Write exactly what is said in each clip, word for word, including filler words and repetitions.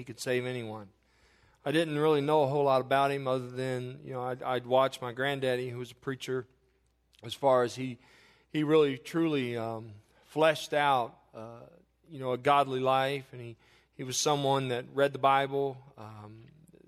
he could save anyone. I didn't really know a whole lot about him other than, you know, I'd, I'd watch my granddaddy, who was a preacher, as far as he he really, truly um, fleshed out, uh, you know, a godly life. And he, he was someone that read the Bible. Um,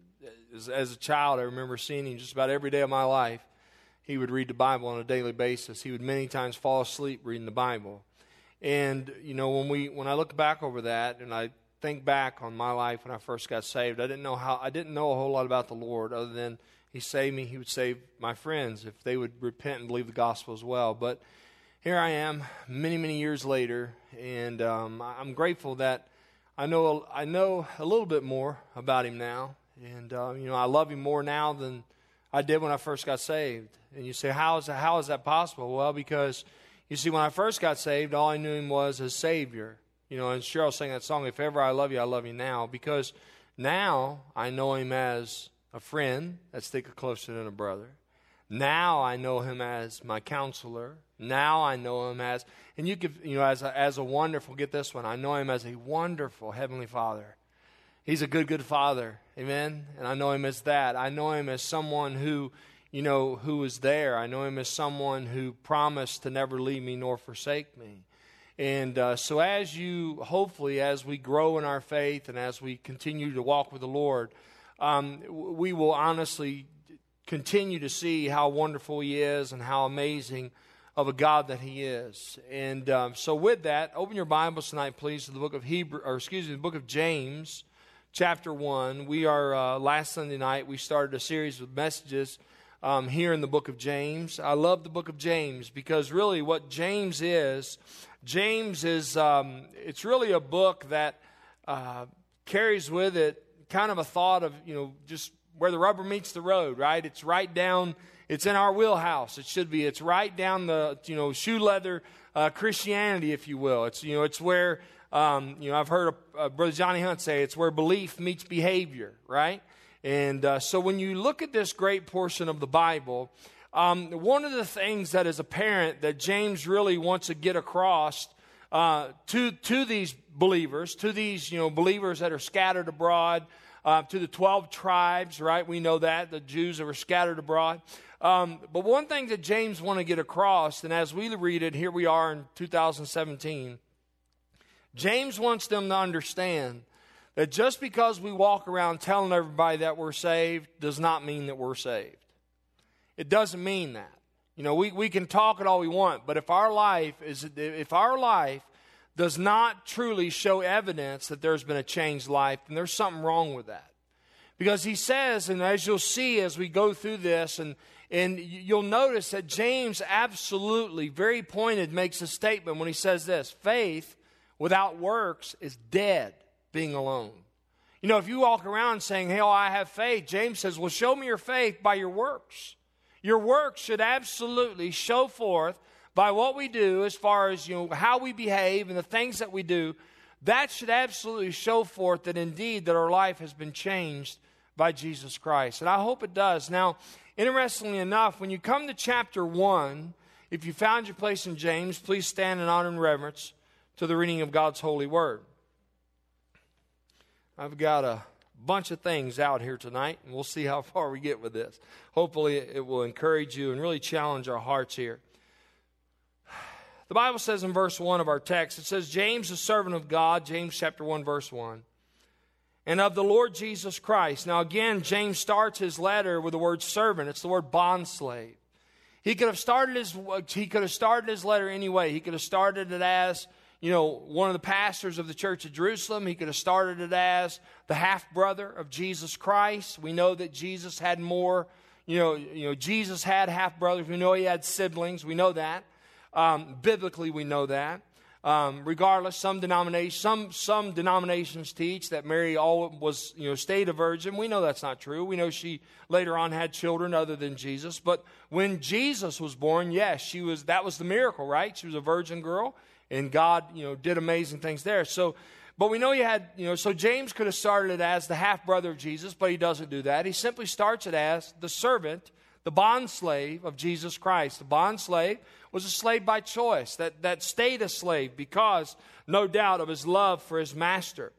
as, as a child, I remember seeing him just about every day of my life. He would read the Bible on a daily basis. He would many times fall asleep reading the Bible. And, you know, when we when I look back over that and I think back on my life when I first got saved, I didn't know how I didn't know a whole lot about the Lord other than He saved me. He would save my friends if they would repent and believe the gospel as well. But here I am, many many years later, and um, I'm grateful that I know I know a little bit more about Him now, and uh, you know I love Him more now than I did when I first got saved. And you say, how is that, how is that possible? Well, because you see, when I first got saved, all I knew Him was as Savior. You know, and Cheryl sang that song, "If ever I love you, I love you now." Because now I know Him as a friend that's sticking closer than a brother. Now I know Him as my counselor. Now I know Him as, and you could, you know, as a, as a wonderful, get this one, I know Him as a wonderful Heavenly Father. He's a good, good Father. Amen? And I know Him as that. I know Him as someone who, you know, who is there. I know Him as someone who promised to never leave me nor forsake me. And uh, so as you, hopefully, as we grow in our faith and as we continue to walk with the Lord, um, we will honestly continue to see how wonderful He is and how amazing of a God that He is. And um, so with that, open your Bibles tonight, please, to the book of Hebrew, or excuse me, the book of James, chapter one. We are, uh, last Sunday night, we started a series of messages um, here in the book of James. I love the book of James because really what James is, James is, um, it's really a book that uh, carries with it kind of a thought of, you know, just where the rubber meets the road, right? It's right down, it's in our wheelhouse. It should be. It's right down the, you know, shoe leather uh, Christianity, if you will. It's, you know, it's where, um, you know, I've heard uh, Brother Johnny Hunt say it's where belief meets behavior, right? And uh, so when you look at this great portion of the Bible, um, one of the things that is apparent that James really wants to get across uh, to to these believers, to these, you know, believers that are scattered abroad, Uh, to the twelve tribes, right? We know that, the Jews that were scattered abroad. Um, but one thing that James want to get across, and as we read it, here we are in two thousand seventeen, James wants them to understand that just because we walk around telling everybody that we're saved does not mean that we're saved. It doesn't mean that. You know, we, we can talk it all we want, but if our life is, if our life does not truly show evidence that there's been a changed life, then there's something wrong with that. Because he says, and as you'll see as we go through this, and, and you'll notice that James absolutely, very pointed, makes a statement when he says this: faith without works is dead, being alone. You know, if you walk around saying, hey, oh, I have faith, James says, well, show me your faith by your works. Your works should absolutely show forth by what we do, as far as, you know, how we behave and the things that we do, that should absolutely show forth that indeed that our life has been changed by Jesus Christ. And I hope it does. Now, interestingly enough, when you come to chapter one, if you found your place in James, please stand in honor and reverence to the reading of God's holy word. I've got a bunch of things out here tonight, and we'll see how far we get with this. Hopefully it will encourage you and really challenge our hearts here. The Bible says in verse one of our text, it says, James, a servant of God, James chapter one, verse one, and of the Lord Jesus Christ. Now again, James starts his letter with the word servant. It's the word bondslave. He could have started his, he could have started his letter anyway. He could have started it as, you know, one of the pastors of the church of Jerusalem. He could have started it as the half-brother of Jesus Christ. We know that Jesus had more, you know, you know, Jesus had half-brothers. We know he had siblings. We know that. Um, biblically, we know that. Um, regardless, some denominations, some some denominations teach that Mary all was, you know, stayed a virgin. We know that's not true. We know she later on had children other than Jesus. But when Jesus was born, yes, she was. That was the miracle, right? She was a virgin girl, and God, you know, did amazing things there. So, but we know he had, you know. So James could have started it as the half brother of Jesus, but he doesn't do that. He simply starts it as the servant, the bond slave of Jesus Christ. The bond slave was a slave by choice, that, that stayed a slave because, no doubt, of his love for his master.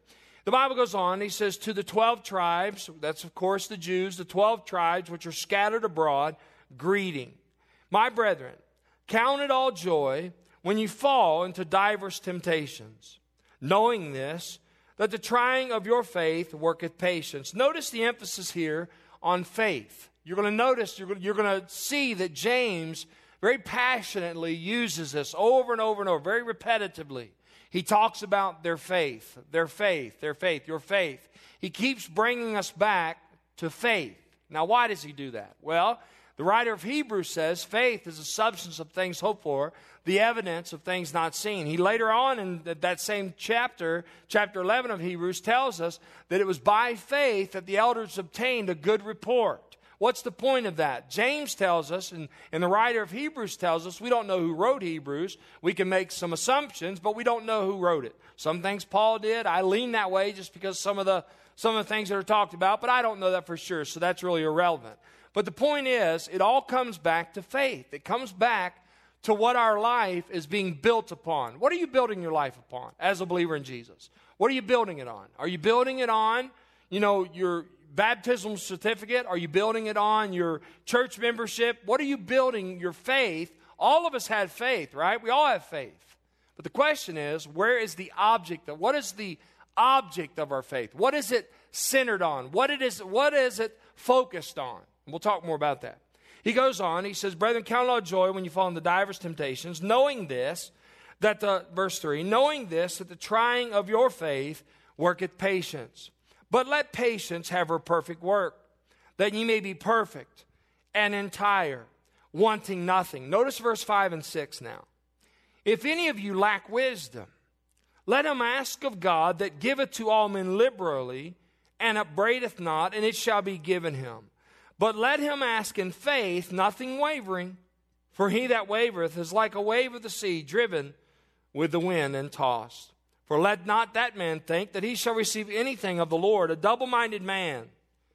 The Bible goes on, he says, to the twelve tribes, that's of course the Jews, the twelve tribes which are scattered abroad, greeting. My brethren, count it all joy when you fall into divers temptations, knowing this, that the trying of your faith worketh patience. Notice the emphasis here on faith. You're going to notice, you're going to, you're going to see that James very passionately uses this over and over and over, very repetitively. He talks about their faith, their faith, their faith, your faith. He keeps bringing us back to faith. Now, why does he do that? Well, the writer of Hebrews says faith is the substance of things hoped for, the evidence of things not seen. He later on in that same chapter, chapter eleven of Hebrews, tells us that it was by faith that the elders obtained a good report. What's the point of that? James tells us, and, and the writer of Hebrews tells us, we don't know who wrote Hebrews. We can make some assumptions, but we don't know who wrote it. Some things Paul did. I lean that way just because some of the some of the things that are talked about, but I don't know that for sure, so that's really irrelevant. But the point is, it all comes back to faith. It comes back to what our life is being built upon. What are you building your life upon as a believer in Jesus? What are you building it on? Are you building it on, you know, your baptismal certificate? Are you building it on your church membership? What are you building your faith? All of us had faith, right? We all have faith. But the question is, where is the object of, what is the object of our faith? What is it centered on? What it is, what is it focused on? And we'll talk more about that. He goes on, he says, brethren, count it all joy when you fall into divers temptations, knowing this, that the, verse three, knowing this, that the trying of your faith worketh patience. But let patience have her perfect work, that ye may be perfect and entire, wanting nothing. Notice verse five and six now. If any of you lack wisdom, let him ask of God that giveth to all men liberally, and upbraideth not, and it shall be given him. But let him ask in faith, nothing wavering. For he that wavereth is like a wave of the sea, driven with the wind and tossed. For let not that man think that he shall receive anything of the Lord. A double-minded man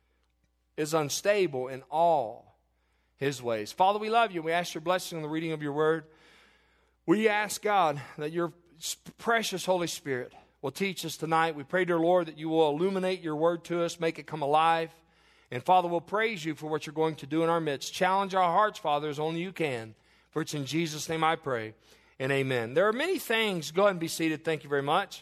is unstable in all his ways. Father, we love you. We ask your blessing on the reading of your word. We ask, God, that your precious Holy Spirit will teach us tonight. We pray, dear Lord, that you will illuminate your word to us, make it come alive. And, Father, we'll praise you for what you're going to do in our midst. Challenge our hearts, Father, as only you can. For it's in Jesus' name I pray, and amen. There are many things. Go ahead and be seated. Thank you very much.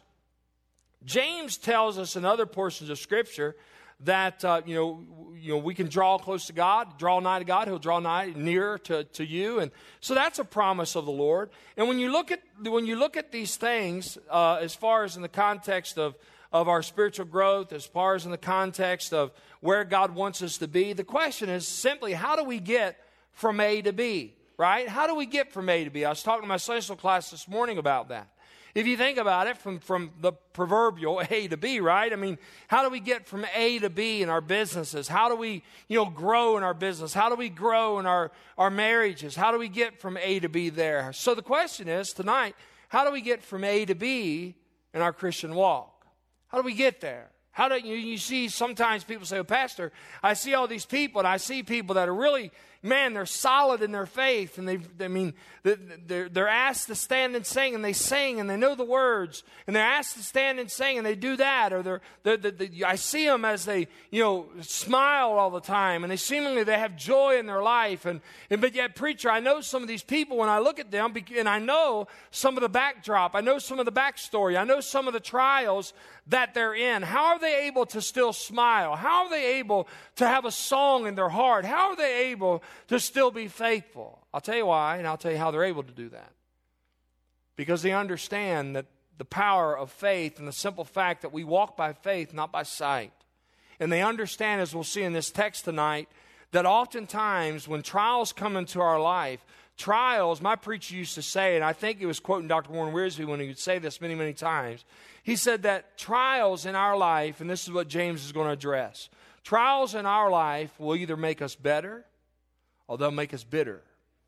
James tells us in other portions of Scripture that, uh, you know, you know, we can draw close to God, draw nigh to God. He'll draw nigh, nearer to, to you. And so that's a promise of the Lord. And when you look at, when you look at these things, uh, as far as in the context of, of our spiritual growth, as far as in the context of where God wants us to be, the question is simply, how do we get from A to B, right? How do we get from A to B? I was talking to my Sunday school class this morning about that. If you think about it, from, from the proverbial A to B, right? I mean, how do we get from A to B in our businesses? How do we, you know, grow in our business? How do we grow in our, our marriages? How do we get from A to B there? So the question is, tonight, how do we get from A to B in our Christian walk? How do we get there? How do you, you see sometimes people say, oh, Pastor, I see all these people, and I see people that are really, man, they're solid in their faith, and they, I mean, they're, they're asked to stand and sing, and they sing, and they know the words, and they're asked to stand and sing, and they do that, or they're, they're, they're, they're I see them as they, you know, smile all the time, and they seemingly, they have joy in their life, and, and but yet, preacher, I know some of these people when I look at them, and I know some of the backdrop, I know some of the backstory, I know some of the trials that they're in. How are they able to still smile? How are they able to have a song in their heart? How are they able to still be faithful? I'll tell you why, and I'll tell you how they're able to do that. Because they understand that the power of faith and the simple fact that we walk by faith, not by sight. And they understand, as we'll see in this text tonight, that oftentimes when trials come into our life, trials, my preacher used to say, and I think he was quoting Doctor Warren Wiersbe when he would say this many, many times. He said that trials in our life, and this is what James is going to address, trials in our life will either make us better or they'll make us bitter.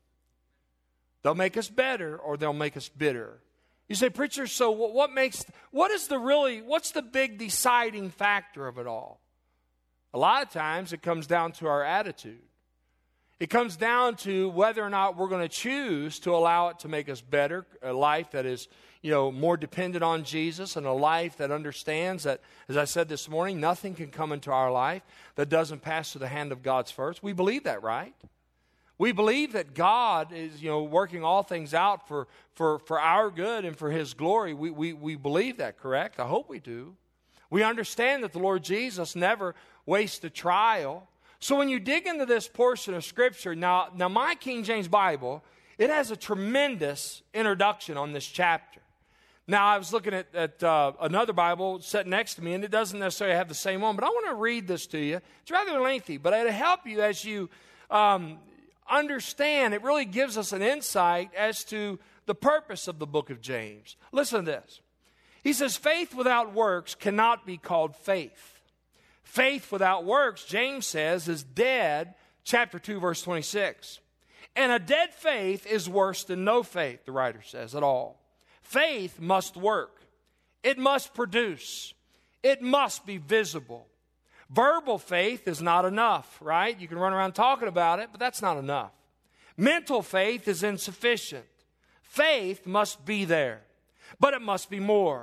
They'll make us better or they'll make us bitter. You say, preacher, so what makes, what is the really, what's the big deciding factor of it all? A lot of times it comes down to our attitude. It comes down to whether or not we're going to choose to allow it to make us better, a life that is, you know, more dependent on Jesus and a life that understands that, as I said this morning, nothing can come into our life that doesn't pass through the hand of God's first. We believe that, right? We believe that God is, you know, working all things out for, for, for our good and for His glory. We, we, we believe that, correct? I hope we do. We understand that the Lord Jesus never wastes a trial. So when you dig into this portion of Scripture, now, now my King James Bible, it has a tremendous introduction on this chapter. Now, I was looking at, at uh, another Bible sitting next to me, and it doesn't necessarily have the same one, but I want to read this to you. It's rather lengthy, but it'll help you as you um, understand. It really gives us an insight as to the purpose of the book of James. Listen to this. He says, faith without works cannot be called faith. Faith without works, James says, is dead, chapter two, verse twenty-six. And a dead faith is worse than no faith, the writer says, at all. Faith must work. It must produce. It must be visible. Verbal faith is not enough, right? You can run around talking about it, but that's not enough. Mental faith is insufficient. Faith must be there, but it must be more.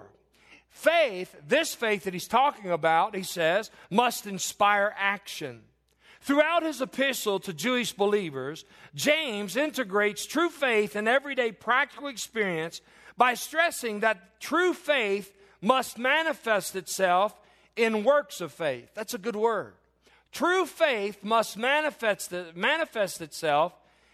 Faith, this faith that he's talking about, he says, must inspire action. Throughout his epistle to Jewish believers, James integrates true faith in everyday practical experience by stressing that true faith must manifest itself in works of faith. That's a good word. True faith must manifest, manifest itself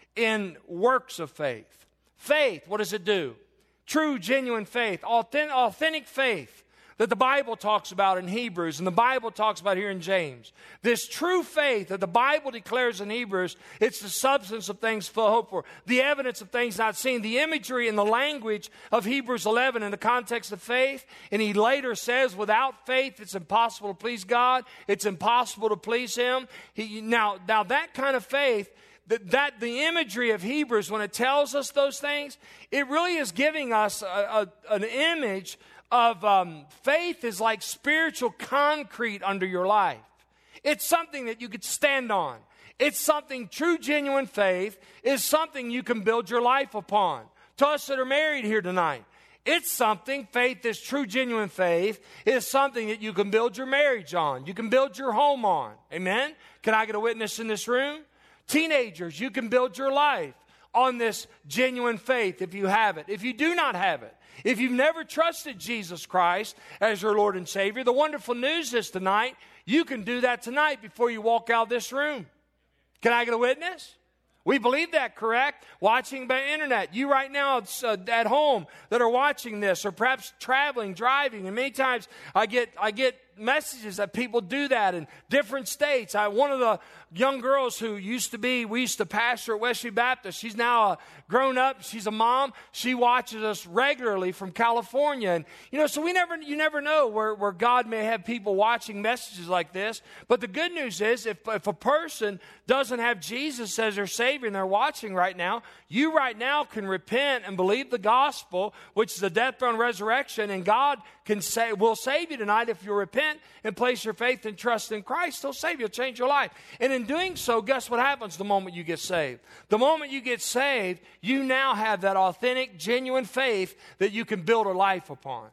in works of faith. Faith, what does it do? True, genuine faith, authentic, authentic faith that the Bible talks about in Hebrews and the Bible talks about here in James. This true faith that the Bible declares in Hebrews, it's the substance of things for hope for, the evidence of things not seen, the imagery and the language of Hebrews eleven in the context of faith. And he later says, without faith, it's impossible to please God. It's impossible to please Him. He, now, now that kind of faith, That, that the imagery of Hebrews, when it tells us those things, it really is giving us a, a, an image of um, faith is like spiritual concrete under your life. It's something that you could stand on. It's something, true, genuine faith is something you can build your life upon. To us that are married here tonight, it's something, faith is true, genuine faith, is something that you can build your marriage on. You can build your home on. Amen? Can I get a witness in this room? Teenagers, you can build your life on this genuine faith if you have it. If you do not have it, if you've never trusted Jesus Christ as your Lord and Savior, the wonderful news is tonight, you can do that tonight before you walk out of this room. Can I get a witness? We believe that, correct? Watching by internet. You right now uh, at home that are watching this, or perhaps traveling, driving, and many times I get I get messages that people do that in different states. I, one of the young girls who used to be, we used to pastor at Wesley Baptist, she's now a grown up, she's a mom, she watches us regularly from California. And, you know, so we never, you never know where, where God may have people watching messages like this. But the good news is, if, if a person doesn't have Jesus as their Savior and they're watching right now, you right now can repent and believe the gospel, which is the death, burial, and resurrection, and God can say, will save you tonight if you repent and place your faith and trust in Christ. He'll save you. He'll change your life. And in doing so, guess what happens the moment you get saved? The moment you get saved, you now have that authentic, genuine faith that you can build a life upon.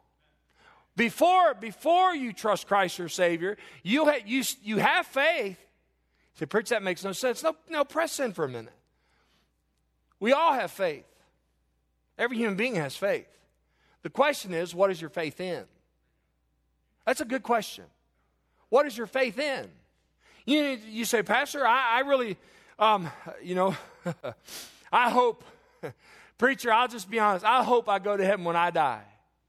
Before, before you trust Christ your Savior, you, ha- you, you have faith. You say, preach, that makes no sense. No, no, press in for a minute. We all have faith. Every human being has faith. The question is, what is your faith in? That's a good question. What is your faith in? You, you say, Pastor, I, I really, um, you know, I hope, preacher, I'll just be honest, I hope I go to heaven when I die.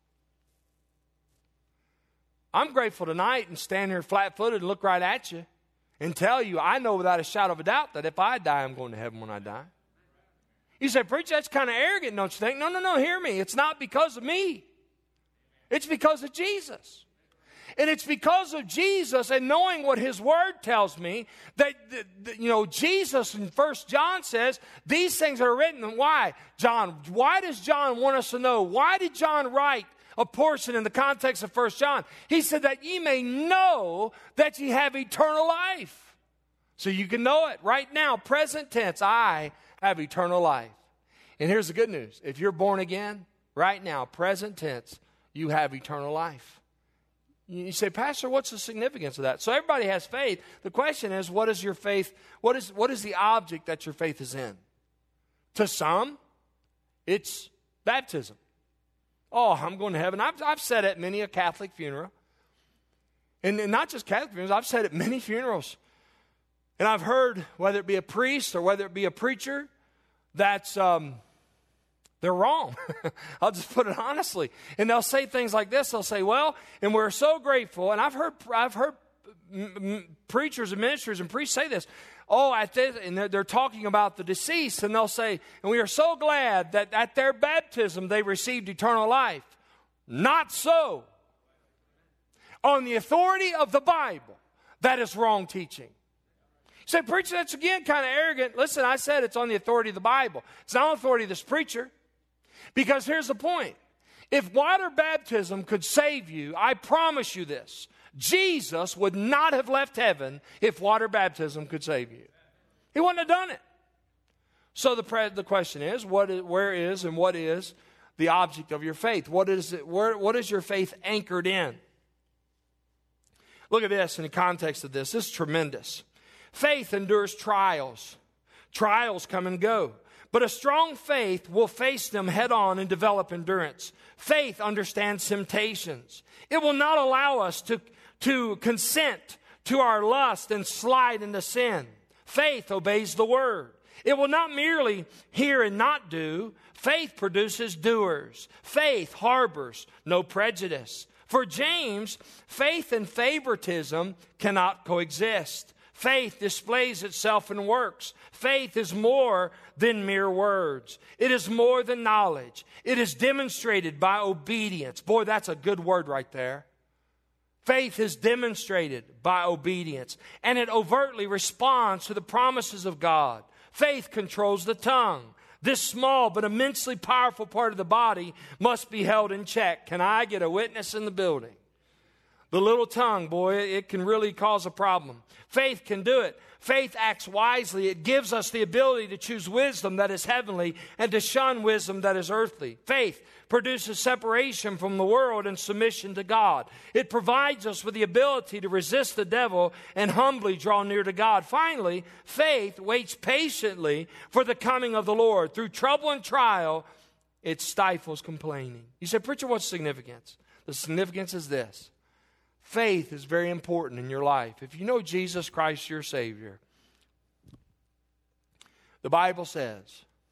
I'm grateful tonight and stand here flat-footed and look right at you and tell you, I know without a shadow of a doubt that if I die, I'm going to heaven when I die. You say, preacher, that's kind of arrogant, don't you think? No, no, no, hear me. It's not because of me. It's because of Jesus. And it's because of Jesus and knowing what His Word tells me that, that, that you know, Jesus in First John says, these things are written. And why? John, why does John want us to know? Why did John write a portion in the context of First John? He said that ye may know that ye have eternal life. So you can know it right now, present tense, I have eternal life. And here's the good news. If you're born again, right now, present tense, you have eternal life. You say, Pastor, what's the significance of that? So everybody has faith. The question is, what is your faith? What is, what is the object that your faith is in? To some, it's baptism. Oh, I'm going to heaven. I've, I've said at many a Catholic funeral. And, and not just Catholic funerals, I've said at many funerals. And I've heard, whether it be a priest or whether it be a preacher, that's, um, they're wrong. I'll just put it honestly. And they'll say things like this. They'll say, well, and we're so grateful. And I've heard, I've heard m- m- preachers and ministers and priests say this. Oh, at this, and they're, they're talking about the deceased, and they'll say, and we are so glad that at their baptism they received eternal life. Not so. On the authority of the Bible, that is wrong teaching. You say, preacher, that's again kind of arrogant. Listen, I said it's on the authority of the Bible. It's not on the authority of this preacher. Because here's the point. If water baptism could save you, I promise you this. Jesus would not have left heaven if water baptism could save you. He wouldn't have done it. So the, pre- the question is, what is, where is and what is the object of your faith? What is it? Where, what is your faith anchored in? Look at this in the context of this. This is tremendous. Faith endures trials. Trials come and go. But a strong faith will face them head on and develop endurance. Faith understands temptations. It will not allow us to, to consent to our lust and slide into sin. Faith obeys the word. It will not merely hear and not do. Faith produces doers. Faith harbors no prejudice. For James, faith and favoritism cannot coexist. Faith displays itself in works. Faith is more than mere words. It is more than knowledge. It is demonstrated by obedience. Boy, that's a good word right there. Faith is demonstrated by obedience, and it overtly responds to the promises of God. Faith controls the tongue. This small but immensely powerful part of the body must be held in check. Can I get a witness in the building? The little tongue, boy, it can really cause a problem. Faith can do it. Faith acts wisely. It gives us the ability to choose wisdom that is heavenly and to shun wisdom that is earthly. Faith produces separation from the world and submission to God. It provides us with the ability to resist the devil and humbly draw near to God. Finally, faith waits patiently for the coming of the Lord. Through trouble and trial, it stifles complaining. You say, preacher, what's the significance? The significance is this. Faith is very important in your life. If you know Jesus Christ, your Savior, the Bible says,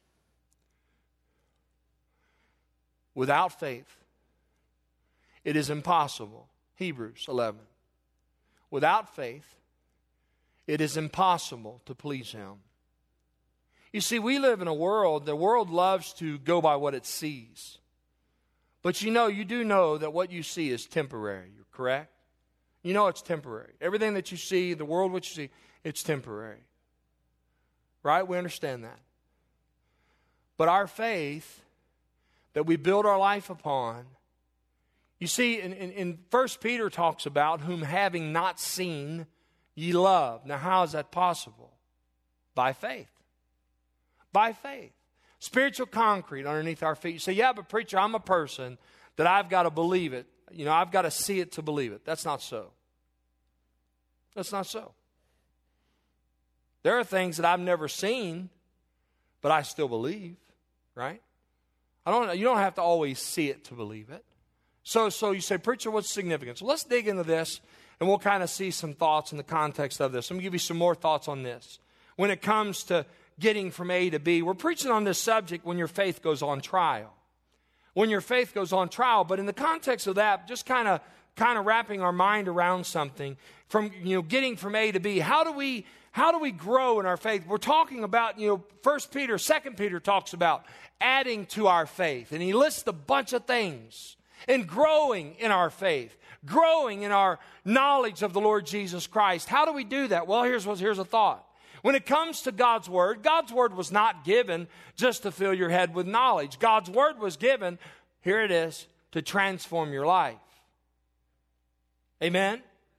without faith, it is impossible. Hebrews eleven. Without faith, it is impossible to please Him. You see, we live in a world, the world loves to go by what it sees. But you know, you do know that what you see is temporary, you're correct? You know it's temporary. Everything that you see, the world what you see, it's temporary. Right? We understand that. But our faith that we build our life upon, you see, in, in, in First Peter talks about whom having not seen ye love. Now how is that possible? By faith. By faith. Spiritual concrete underneath our feet. You say, yeah, but preacher, I'm a person that I've got to believe it. You know, I've got to see it to believe it. That's not so. That's not so. There are things that I've never seen, but I still believe, right? I don't. You don't have to always see it to believe it. So, so you say, preacher, what's the significance? Well, let's dig into this, and we'll kind of see some thoughts in the context of this. Let me give you some more thoughts on this. When it comes to getting from A to B, we're preaching on this subject when your faith goes on trial. When your faith goes on trial, but in the context of that, just kind of kind of wrapping our mind around something from, you know, getting from A to B. How do we how do we grow in our faith? We're talking about, you know, First Peter, Second Peter talks about adding to our faith, and he lists a bunch of things. And growing in our faith, growing in our knowledge of the Lord Jesus Christ. How do we do that? Well, here's here's a thought. When it comes to God's Word, God's Word was not given just to fill your head with knowledge. God's Word was given, here it is, to transform your life. Amen?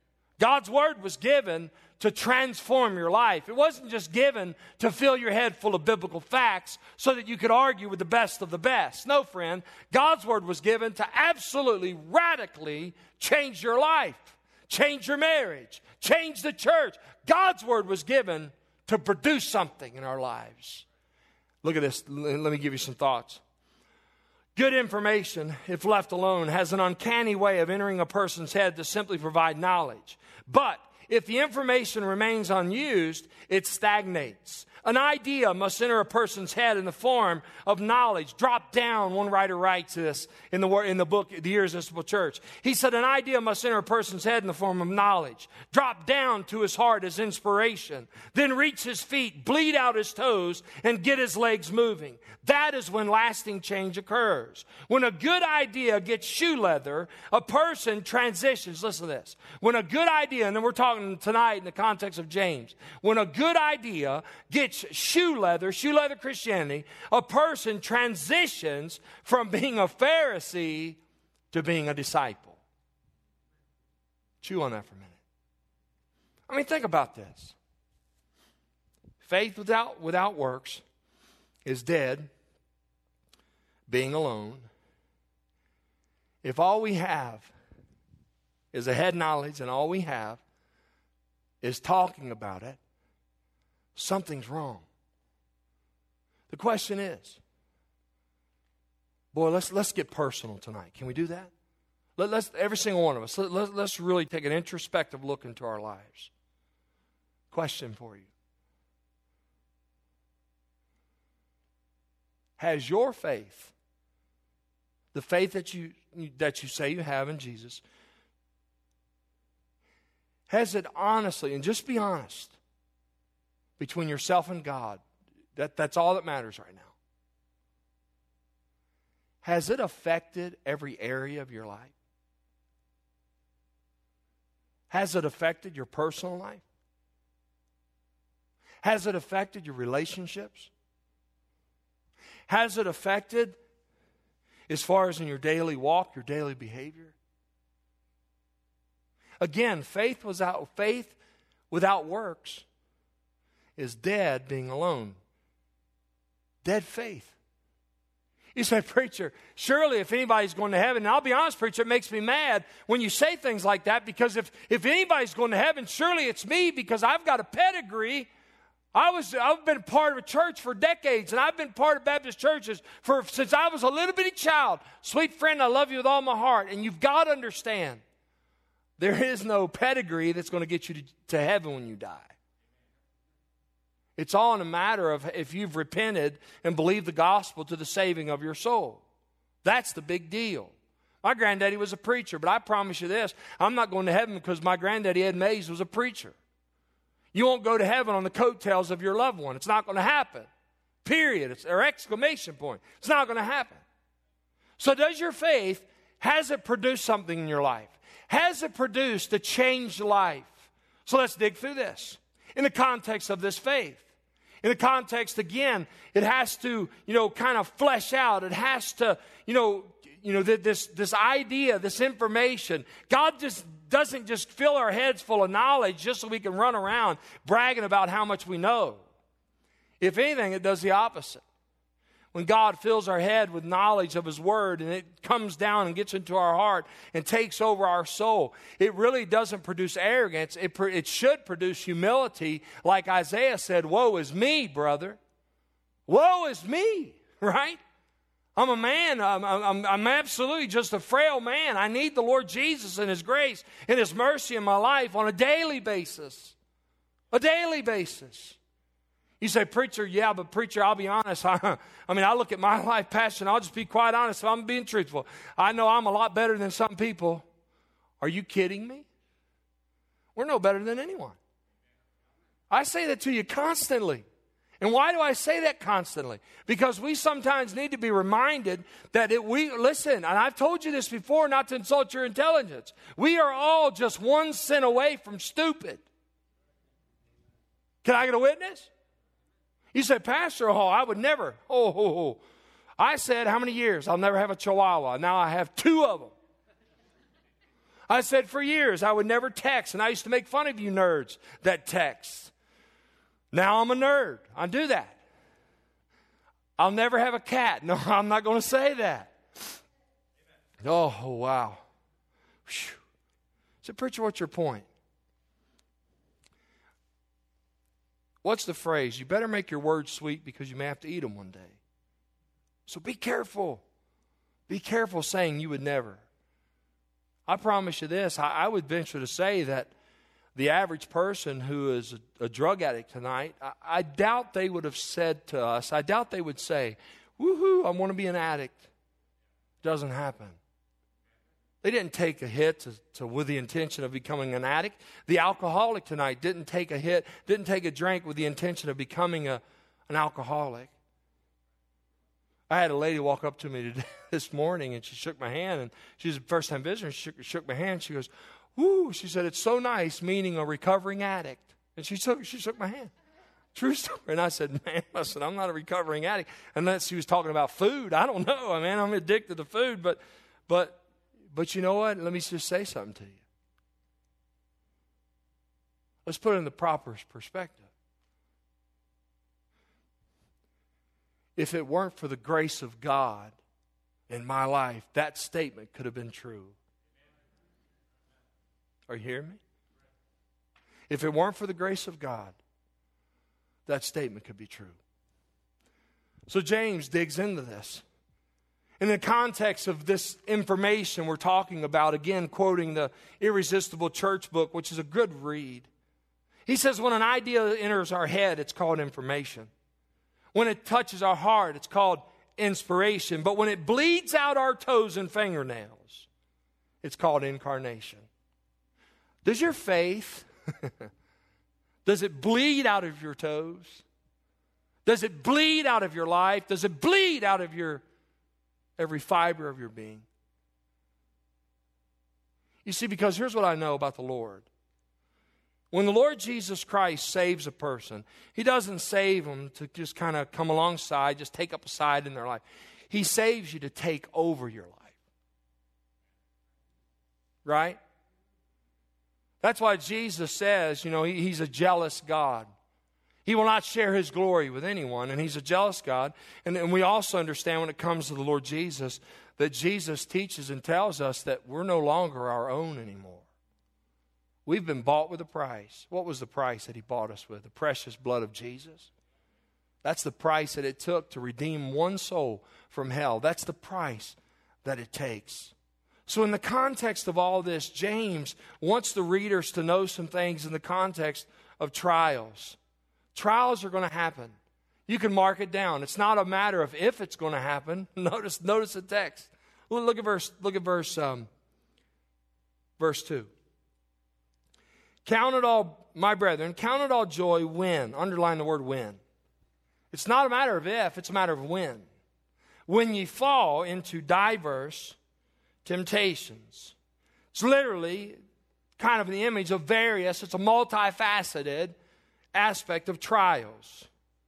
God's word was given to transform your life. It wasn't just given to fill your head full of biblical facts so that you could argue with the best of the best. No, friend, God's word was given to absolutely, radically change your life, change your marriage, change the church. God's word was given to produce something in our lives. Look at this. Let me give you some thoughts. Good information, if left alone, has an uncanny way of entering a person's head to simply provide knowledge. But if the information remains unused, it stagnates. An idea must enter a person's head in the form of knowledge. Drop down, one writer writes this in the, in the book, The Irresistible Church. He said an idea must enter a person's head in the form of knowledge. Drop down to his heart as inspiration. Then reach his feet, bleed out his toes, and get his legs moving. That is when lasting change occurs. When a good idea gets shoe leather, a person transitions. Listen to this. When a good idea, and then we're talking tonight in the context of James. When a good idea gets shoe leather, shoe leather Christianity, a person transitions from being a Pharisee to being a disciple. Chew on that for a minute. I mean, think about this. Faith without, without works is dead, being alone. If all we have is a head knowledge and all we have is talking about it, something's wrong. The question is, boy, let's let's get personal tonight. Can we do that? Let, let's every single one of us. Let, let, let's really take an introspective look into our lives. Question for you: has your faith, the faith that you that you say you have in Jesus, has it honestly, and just be honest, between yourself and God, that, that's all that matters right now. Has it affected every area of your life? Has it affected your personal life? Has it affected your relationships? Has it affected, as far as in your daily walk, your daily behavior? Again, faith without faith without works is dead, being alone. Dead faith. You say, preacher, surely if anybody's going to heaven, and I'll be honest, preacher, it makes me mad when you say things like that, because if, if anybody's going to heaven, surely it's me, because I've got a pedigree. I was, I've been part of a church for decades, and I've been part of Baptist churches for since I was a little bitty child. Sweet friend, I love you with all my heart, and you've got to understand, there is no pedigree that's going to get you to, to heaven when you die. It's all in a matter of if you've repented and believed the gospel to the saving of your soul. That's the big deal. My granddaddy was a preacher, but I promise you this, I'm not going to heaven because my granddaddy Ed Mays was a preacher. You won't go to heaven on the coattails of your loved one. It's not going to happen. Period. It's, or exclamation point. It's not going to happen. So does your faith, has it produced something in your life? Has it produced a changed life? So let's dig through this. In the context of this faith. In the context, again, it has to, you know, kind of flesh out. It has to, you know, you know, this, this idea, this information. God just doesn't just fill our heads full of knowledge just so we can run around bragging about how much we know. If anything, it does the opposite. When God fills our head with knowledge of His Word and it comes down and gets into our heart and takes over our soul, it really doesn't produce arrogance. It, pr- it should produce humility. Like Isaiah said, woe is me, brother. Woe is me, right? I'm a man. I'm, I'm, I'm absolutely just a frail man. I need the Lord Jesus and His grace and His mercy in my life on a daily basis. A daily basis. You say, preacher, yeah, but preacher, I'll be honest. I, I mean, I look at my life, passion. I'll just be quite honest. If I'm being truthful, I know I'm a lot better than some people. Are you kidding me? We're no better than anyone. I say that to you constantly. And why do I say that constantly? Because we sometimes need to be reminded that it, we, listen, and I've told you this before, not to insult your intelligence. We are all just one sin away from stupid. Can I get a witness? You say, Pastor, oh, I would never. Oh, oh, oh. I said, how many years? I'll never have a Chihuahua. Now I have two of them. I said for years I would never text, and I used to make fun of you nerds that text. Now I'm a nerd. I do that. I'll never have a cat. No, I'm not going to say that. Oh, wow. Whew. So, preacher, what's your point? What's the phrase? You better make your words sweet because you may have to eat them one day. So be careful. Be careful saying you would never. I promise you this. I, I would venture to say that the average person who is a, a drug addict tonight, I, I doubt they would have said to us, I doubt they would say, woohoo, I want to be an addict. It doesn't happen. They didn't take a hit to, to, with the intention of becoming an addict. The alcoholic tonight didn't take a hit, didn't take a drink with the intention of becoming a, an alcoholic. I had a lady walk up to me today, this morning, and she shook my hand, and she was a first-time visitor, and she shook, shook my hand. She goes, woo, she said, it's so nice meeting a recovering addict. And she took, she shook my hand. True story. And I said, man, I said, I'm not a recovering addict. Unless she was talking about food. I don't know. I mean, I'm addicted to food, but, but, But you know what? Let me just say something to you. Let's put it in the proper perspective. If it weren't for the grace of God in my life, that statement could have been true. Are you hearing me? If it weren't for the grace of God, that statement could be true. So James digs into this. In the context of this information we're talking about, again, quoting the Irresistible Church book, which is a good read. He says when an idea enters our head, it's called information. When it touches our heart, it's called inspiration. But when it bleeds out our toes and fingernails, it's called incarnation. Does your faith, does it bleed out of your toes? Does it bleed out of your life? Does it bleed out of your every fiber of your being? You see, because here's what I know about the Lord. When the Lord Jesus Christ saves a person, He doesn't save them to just kind of come alongside, just take up a side in their life. He saves you to take over your life. Right? That's why Jesus says, you know, he, He's a jealous God. He will not share His glory with anyone, and He's a jealous God. And, and we also understand when it comes to the Lord Jesus, that Jesus teaches and tells us that we're no longer our own anymore. We've been bought with a price. What was the price that He bought us with? The precious blood of Jesus. That's the price that it took to redeem one soul from hell. That's the price that it takes. So in the context of all this, James wants the readers to know some things in the context of trials. Trials are going to happen. You can mark it down. It's not a matter of if it's going to happen. Notice, notice the text. Look at verse. Look at verse. Um, verse two. Count it all, my brethren. Count it all joy when. Underline the word when. It's not a matter of if. It's a matter of when. When ye fall into diverse temptations. It's literally kind of the image of various. It's a multifaceted aspect of trials.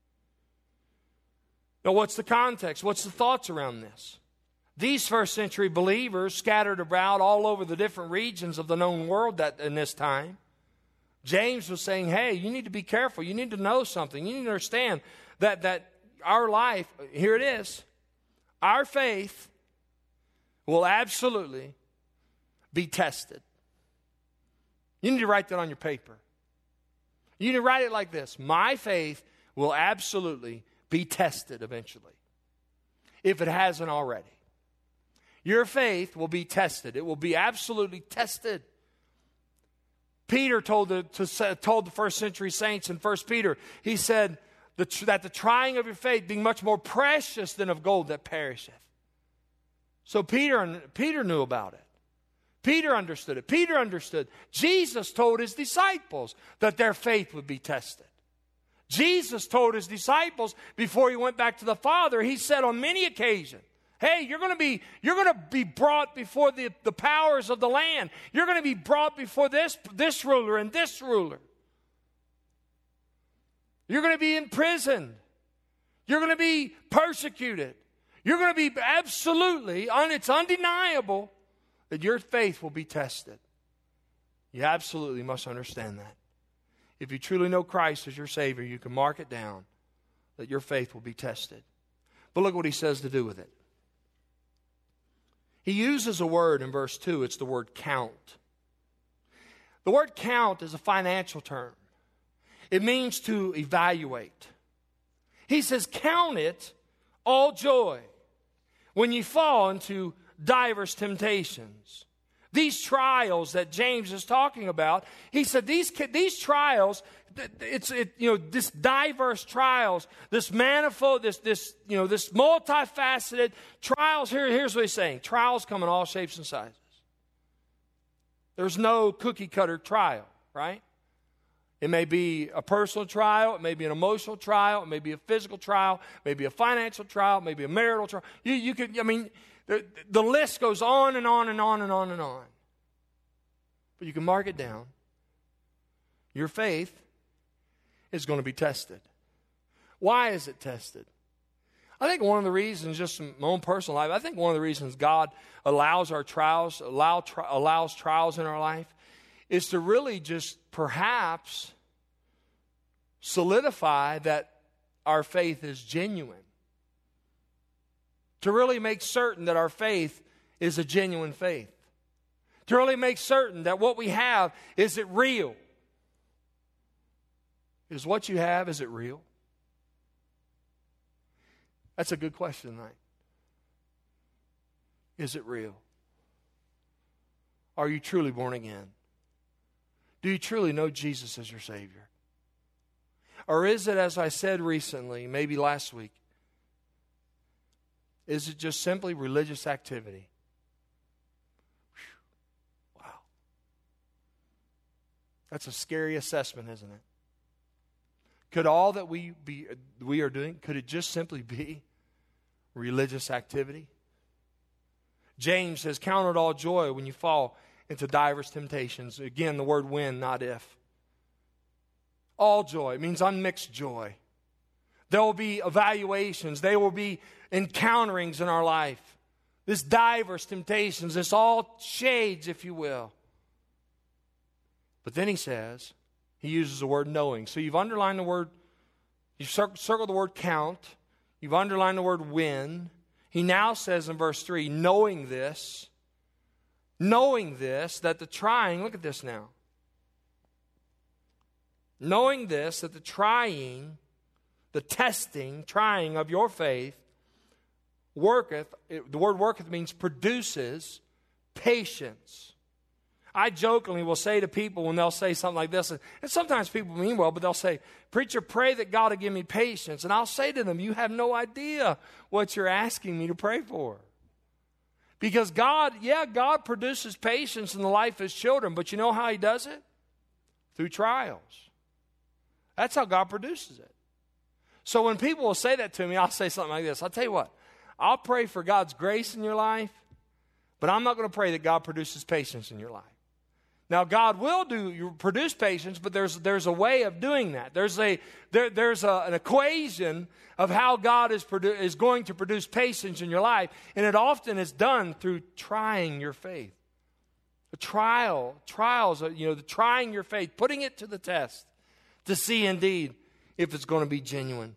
Now, what's the context? What's the thoughts around this? These first century believers scattered about all over the different regions of the known world that in this time. James was saying, hey, you need to be careful. You need to know something. You need to understand that, that our life, here it is, our faith will absolutely be tested. You need to write that on your paper. You need to write it like this. My faith will absolutely be tested eventually, if it hasn't already. Your faith will be tested. It will be absolutely tested. Peter told the, to, told the first century saints in First Peter, he said the, that the trying of your faith being much more precious than of gold that perisheth. So Peter, Peter knew about it. Peter understood it. Peter understood. Jesus told His disciples that their faith would be tested. Jesus told His disciples before He went back to the Father, He said on many occasions, hey, you're going to be, you're going to be brought before the, the powers of the land. You're going to be brought before this, this ruler and this ruler. You're going to be imprisoned. You're going to be persecuted. You're going to be absolutely, it's undeniable that your faith will be tested. You absolutely must understand that. If you truly know Christ as your Savior, you can mark it down that your faith will be tested. But look what he says to do with it. He uses a word in verse two. It's the word count. The word count is a financial term. It means to evaluate. He says, count it all joy when you fall into diverse temptations. These trials that James is talking about, he said these these trials, it's it, you know this diverse trials, this manifold, this this you know this multifaceted trials. Here, here's what he's saying: trials come in all shapes and sizes. There's no cookie cutter trial, right? It may be a personal trial, it may be an emotional trial, it may be a physical trial, it may be a financial trial, it may be a marital trial. You you could I mean. The, the list goes on and on and on and on and on. But you can mark it down. Your faith is going to be tested. Why is it tested? I think one of the reasons, just in my own personal life, I think one of the reasons God allows our trials, allow, tri- allows trials in our life, is to really just perhaps solidify that our faith is genuine. To really make certain that our faith is a genuine faith. To really make certain that what we have, is it real? Is what you have, is it real? That's a good question tonight. Is it real? Are you truly born again? Do you truly know Jesus as your Savior? Or is it, as I said recently, maybe last week, is it just simply religious activity? Whew. Wow. That's a scary assessment, isn't it? Could all that we be we are doing, could it just simply be religious activity? James says, count it all joy when you fall into diverse temptations. Again, the word when, not if. All joy. It means unmixed joy. There will be evaluations. There will be encounterings in our life. This diverse temptations, this all shades, if you will. But then he says, he uses the word knowing. So you've underlined the word, you've circled the word count. You've underlined the word when. He now says in verse three, knowing this, knowing this, that the trying, look at this now. Knowing this, that the trying, the testing, trying of your faith worketh, it, the word worketh means produces patience. I jokingly will say to people when they'll say something like this, and, and sometimes people mean well, but they'll say, preacher, pray that God will give me patience. And I'll say to them, you have no idea what you're asking me to pray for. Because God, yeah, God produces patience in the life of His children, but you know how He does it? Through trials. That's how God produces it. So when people will say that to me, I'll say something like this. I'll tell you what, I'll pray for God's grace in your life, but I'm not going to pray that God produces patience in your life. Now, God will do you produce patience, but there's there's a way of doing that. There's a there, there's a, an equation of how God is produ- is going to produce patience in your life, and it often is done through trying your faith. A trial, trials, you know, the trying your faith, putting it to the test to see indeed if it's going to be genuine.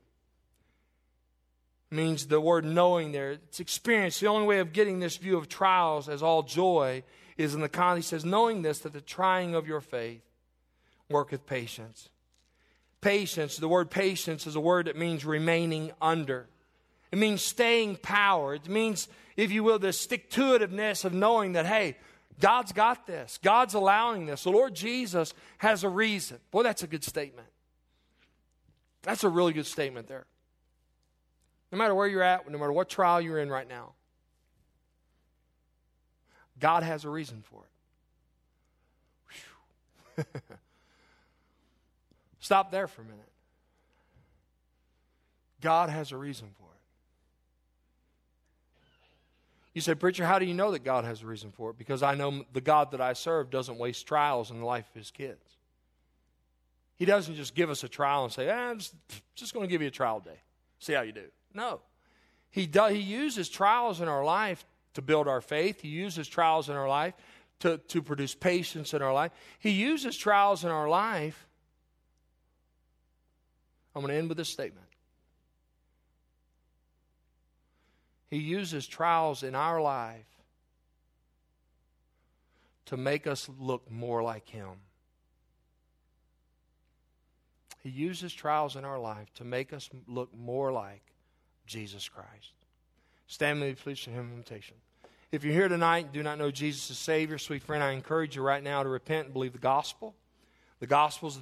It means the word knowing there, it's experience. The only way of getting this view of trials as all joy is in the context, he says, knowing this, that the trying of your faith worketh patience. Patience, the word patience is a word that means remaining under. It means staying power. It means, if you will, the stick-to-itiveness of knowing that, hey, God's got this. God's allowing this. The Lord Jesus has a reason. Boy, that's a good statement. That's a really good statement there. No matter where you're at, no matter what trial you're in right now, God has a reason for it. Stop there for a minute. God has a reason for it. You say, preacher, how do you know that God has a reason for it? Because I know the God that I serve doesn't waste trials in the life of His kids. He doesn't just give us a trial and say, eh, I'm just, just going to give you a trial day. See how you do. No. He, does, he uses trials in our life to build our faith. He uses trials in our life to, to produce patience in our life. He uses trials in our life. I'm going to end with this statement. He uses trials in our life to make us look more like Him. He uses trials in our life to make us look more like Jesus Christ. Stand with me, please, for hymn invitation. If you're here tonight and do not know Jesus as Savior, sweet friend, I encourage you right now to repent and believe the gospel. The gospel is